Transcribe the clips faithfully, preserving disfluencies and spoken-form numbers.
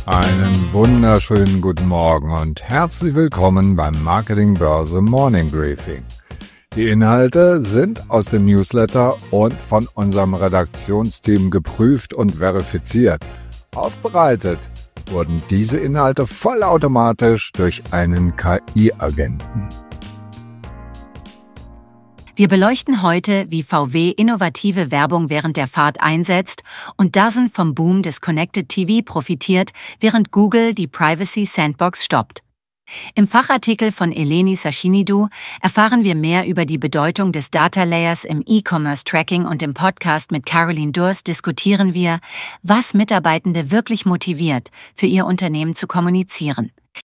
Einen wunderschönen guten Morgen und herzlich willkommen beim Marketing Börse Morning Briefing. Die Inhalte sind aus dem Newsletter und von unserem Redaktionsteam geprüft und verifiziert. Aufbereitet wurden diese Inhalte vollautomatisch durch einen K I-Agenten. Wir beleuchten heute, wie V W innovative Werbung während der Fahrt einsetzt und Dazen vom Boom des Connected T V profitiert, während Google die Privacy Sandbox stoppt. Im Fachartikel von Eleni Sachinidou erfahren wir mehr über die Bedeutung des Data Layers im E-Commerce-Tracking und im Podcast mit Caroline Durst diskutieren wir, was Mitarbeitende wirklich motiviert, für ihr Unternehmen zu kommunizieren.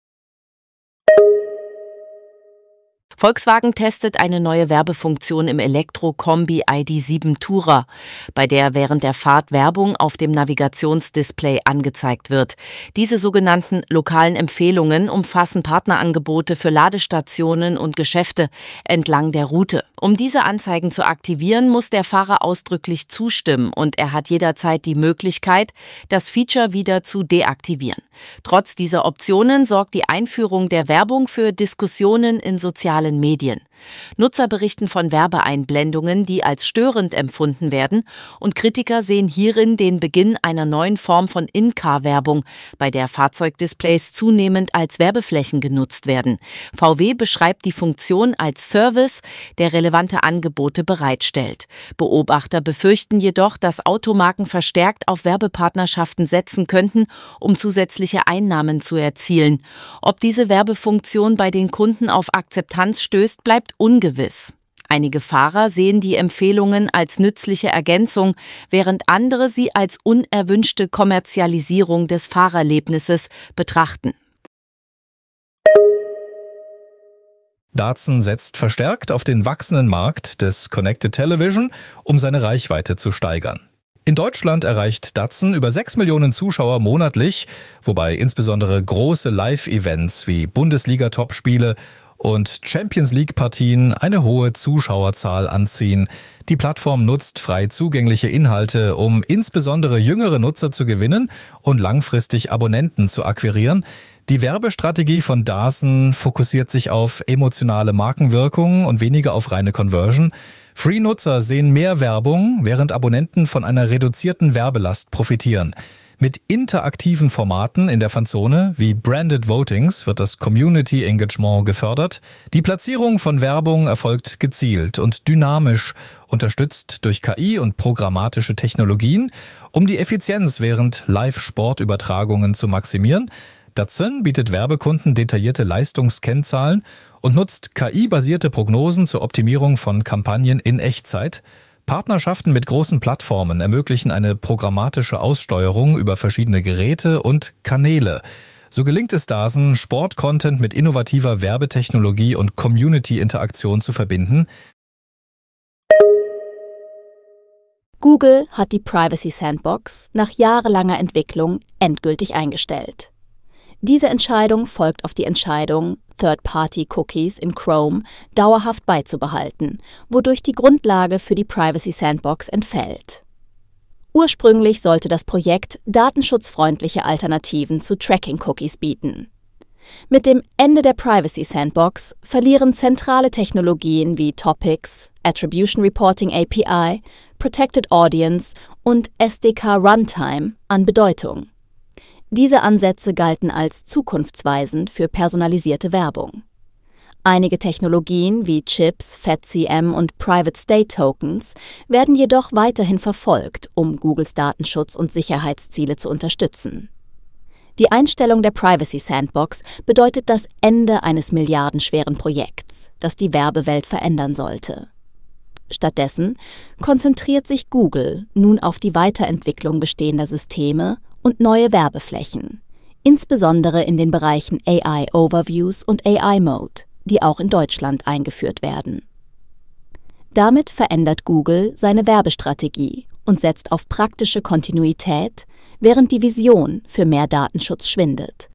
Volkswagen testet eine neue Werbefunktion im Elektro-Kombi I D sieben Tourer, bei der während der Fahrt Werbung auf dem Navigationsdisplay angezeigt wird. Diese sogenannten lokalen Empfehlungen umfassen Partnerangebote für Ladestationen und Geschäfte entlang der Route. Um diese Anzeigen zu aktivieren, muss der Fahrer ausdrücklich zustimmen und er hat jederzeit die Möglichkeit, das Feature wieder zu deaktivieren. Trotz dieser Optionen sorgt die Einführung der Werbung für Diskussionen in sozialen Medien. Nutzer berichten von Werbeeinblendungen, die als störend empfunden werden, und Kritiker sehen hierin den Beginn einer neuen Form von In-Car-Werbung, bei der Fahrzeugdisplays zunehmend als Werbeflächen genutzt werden. V W beschreibt die Funktion als Service, der relevante Angebote bereitstellt. Beobachter befürchten jedoch, dass Automarken verstärkt auf Werbepartnerschaften setzen könnten, um zusätzliche Einnahmen zu erzielen. Ob diese Werbefunktion bei den Kunden auf Akzeptanz stößt, bleibt ungewiss. Einige Fahrer sehen die Empfehlungen als nützliche Ergänzung, während andere sie als unerwünschte Kommerzialisierung des Fahrerlebnisses betrachten. Datsun setzt verstärkt auf den wachsenden Markt des Connected Television, um seine Reichweite zu steigern. In Deutschland erreicht Datsun über sechs Millionen Zuschauer monatlich, wobei insbesondere große Live-Events wie Bundesliga-Topspiele und Champions-League-Partien eine hohe Zuschauerzahl anziehen. Die Plattform nutzt frei zugängliche Inhalte, um insbesondere jüngere Nutzer zu gewinnen und langfristig Abonnenten zu akquirieren. Die Werbestrategie von Dazen fokussiert sich auf emotionale Markenwirkung und weniger auf reine Conversion. Free-Nutzer sehen mehr Werbung, während Abonnenten von einer reduzierten Werbelast profitieren. Mit interaktiven Formaten in der Fanzone wie Branded Votings wird das Community Engagement gefördert. Die Platzierung von Werbung erfolgt gezielt und dynamisch, unterstützt durch K I und programmatische Technologien, um die Effizienz während Live-Sportübertragungen zu maximieren. Datsun bietet Werbekunden detaillierte Leistungskennzahlen und nutzt K I-basierte Prognosen zur Optimierung von Kampagnen in Echtzeit. Partnerschaften mit großen Plattformen ermöglichen eine programmatische Aussteuerung über verschiedene Geräte und Kanäle. So gelingt es Dazen, Sport-Content mit innovativer Werbetechnologie und Community-Interaktion zu verbinden. Google hat die Privacy Sandbox nach jahrelanger Entwicklung endgültig eingestellt. Diese Entscheidung folgt auf die Entscheidung, Third-Party-Cookies in Chrome dauerhaft beizubehalten, wodurch die Grundlage für die Privacy Sandbox entfällt. Ursprünglich sollte das Projekt datenschutzfreundliche Alternativen zu Tracking-Cookies bieten. Mit dem Ende der Privacy Sandbox verlieren zentrale Technologien wie Topics, Attribution Reporting A P I, Protected Audience und S D K Runtime an Bedeutung. Diese Ansätze galten als zukunftsweisend für personalisierte Werbung. Einige Technologien wie Chips, F A T C M und Private State Tokens werden jedoch weiterhin verfolgt, um Googles Datenschutz- und Sicherheitsziele zu unterstützen. Die Einstellung der Privacy Sandbox bedeutet das Ende eines milliardenschweren Projekts, das die Werbewelt verändern sollte. Stattdessen konzentriert sich Google nun auf die Weiterentwicklung bestehender Systeme und neue Werbeflächen, insbesondere in den Bereichen A I Overviews und A I Mode, die auch in Deutschland eingeführt werden. Damit verändert Google seine Werbestrategie und setzt auf praktische Kontinuität, während die Vision für mehr Datenschutz schwindet.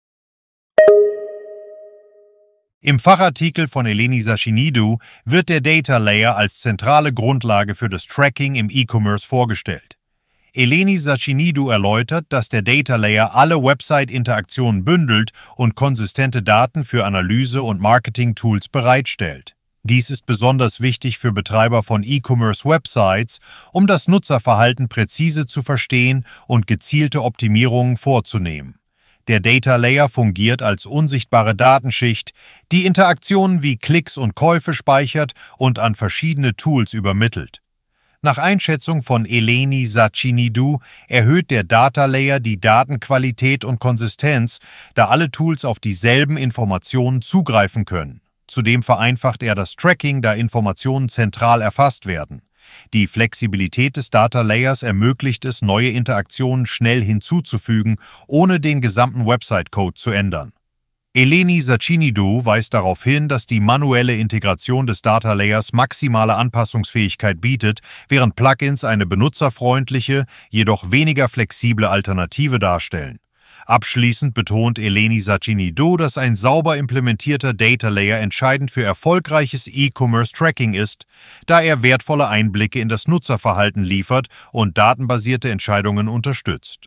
Im Fachartikel von Eleni Sachinidou wird der Data Layer als zentrale Grundlage für das Tracking im E-Commerce vorgestellt. Eleni Sachinidou erläutert, dass der Data Layer alle Website-Interaktionen bündelt und konsistente Daten für Analyse- und Marketing-Tools bereitstellt. Dies ist besonders wichtig für Betreiber von E-Commerce-Websites, um das Nutzerverhalten präzise zu verstehen und gezielte Optimierungen vorzunehmen. Der Data Layer fungiert als unsichtbare Datenschicht, die Interaktionen wie Klicks und Käufe speichert und an verschiedene Tools übermittelt. Nach Einschätzung von Eleni Sachinidou erhöht der Data Layer die Datenqualität und Konsistenz, da alle Tools auf dieselben Informationen zugreifen können. Zudem vereinfacht er das Tracking, da Informationen zentral erfasst werden. Die Flexibilität des Data Layers ermöglicht es, neue Interaktionen schnell hinzuzufügen, ohne den gesamten Website-Code zu ändern. Eleni Sachinidou weist darauf hin, dass die manuelle Integration des Data Layers maximale Anpassungsfähigkeit bietet, während Plugins eine benutzerfreundliche, jedoch weniger flexible Alternative darstellen. Abschließend betont Eleni Sachinidou, dass ein sauber implementierter Data Layer entscheidend für erfolgreiches E-Commerce-Tracking ist, da er wertvolle Einblicke in das Nutzerverhalten liefert und datenbasierte Entscheidungen unterstützt.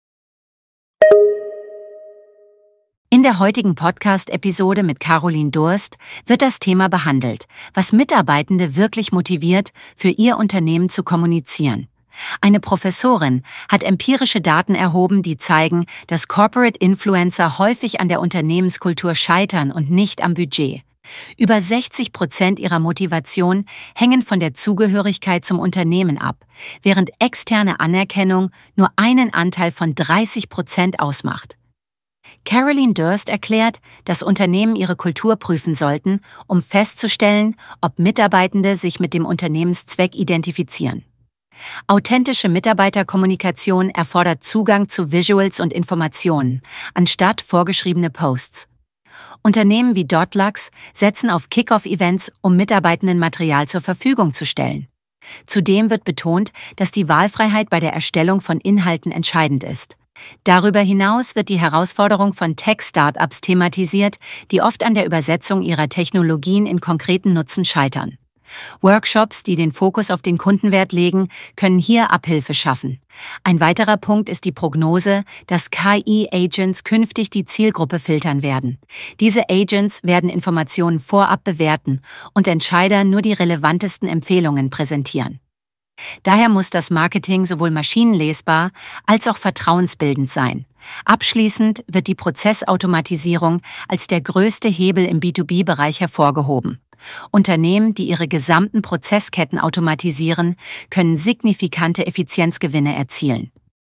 In der heutigen Podcast-Episode mit Caroline Durst wird das Thema behandelt, was Mitarbeitende wirklich motiviert, für ihr Unternehmen zu kommunizieren. Eine Professorin hat empirische Daten erhoben, die zeigen, dass Corporate Influencer häufig an der Unternehmenskultur scheitern und nicht am Budget. Über sechzig Prozent ihrer Motivation hängen von der Zugehörigkeit zum Unternehmen ab, während externe Anerkennung nur einen Anteil von dreißig Prozent ausmacht. Caroline Durst erklärt, dass Unternehmen ihre Kultur prüfen sollten, um festzustellen, ob Mitarbeitende sich mit dem Unternehmenszweck identifizieren. Authentische Mitarbeiterkommunikation erfordert Zugang zu Visuals und Informationen, anstatt vorgeschriebene Posts. Unternehmen wie Dotlux setzen auf Kick-Off-Events, um Mitarbeitenden Material zur Verfügung zu stellen. Zudem wird betont, dass die Wahlfreiheit bei der Erstellung von Inhalten entscheidend ist. Darüber hinaus wird die Herausforderung von Tech-Startups thematisiert, die oft an der Übersetzung ihrer Technologien in konkreten Nutzen scheitern. Workshops, die den Fokus auf den Kundenwert legen, können hier Abhilfe schaffen. Ein weiterer Punkt ist die Prognose, dass K I-Agents künftig die Zielgruppe filtern werden. Diese Agents werden Informationen vorab bewerten und Entscheider nur die relevantesten Empfehlungen präsentieren. Daher muss das Marketing sowohl maschinenlesbar als auch vertrauensbildend sein. Abschließend wird die Prozessautomatisierung als der größte Hebel im B zwei B-Bereich hervorgehoben. Unternehmen, die ihre gesamten Prozessketten automatisieren, können signifikante Effizienzgewinne erzielen.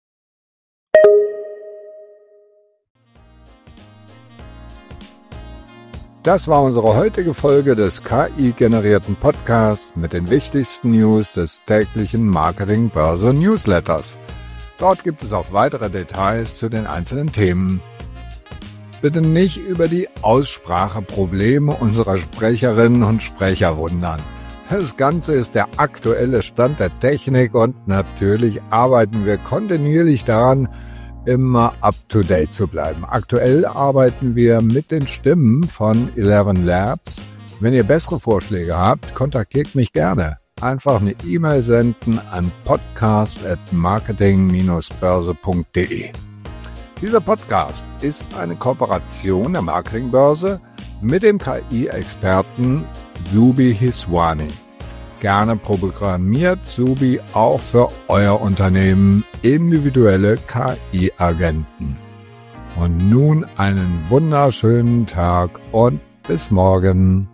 Das war unsere heutige Folge des K I-generierten Podcasts mit den wichtigsten News des täglichen Marketing-Börse-Newsletters. Dort gibt es auch weitere Details zu den einzelnen Themen. Bitte nicht über die Ausspracheprobleme unserer Sprecherinnen und Sprecher wundern. Das Ganze ist der aktuelle Stand der Technik und natürlich arbeiten wir kontinuierlich daran, immer up-to-date zu bleiben. Aktuell arbeiten wir mit den Stimmen von Eleven Labs. Wenn ihr bessere Vorschläge habt, kontaktiert mich gerne. Einfach eine E-Mail senden an podcast at marketing Bindestrich börse punkt de. Dieser Podcast ist eine Kooperation der Marketingbörse mit dem K I-Experten Zubi Hiswani. Gerne programmiert Zubi auch für euer Unternehmen individuelle K I-Agenten. Und nun einen wunderschönen Tag und bis morgen.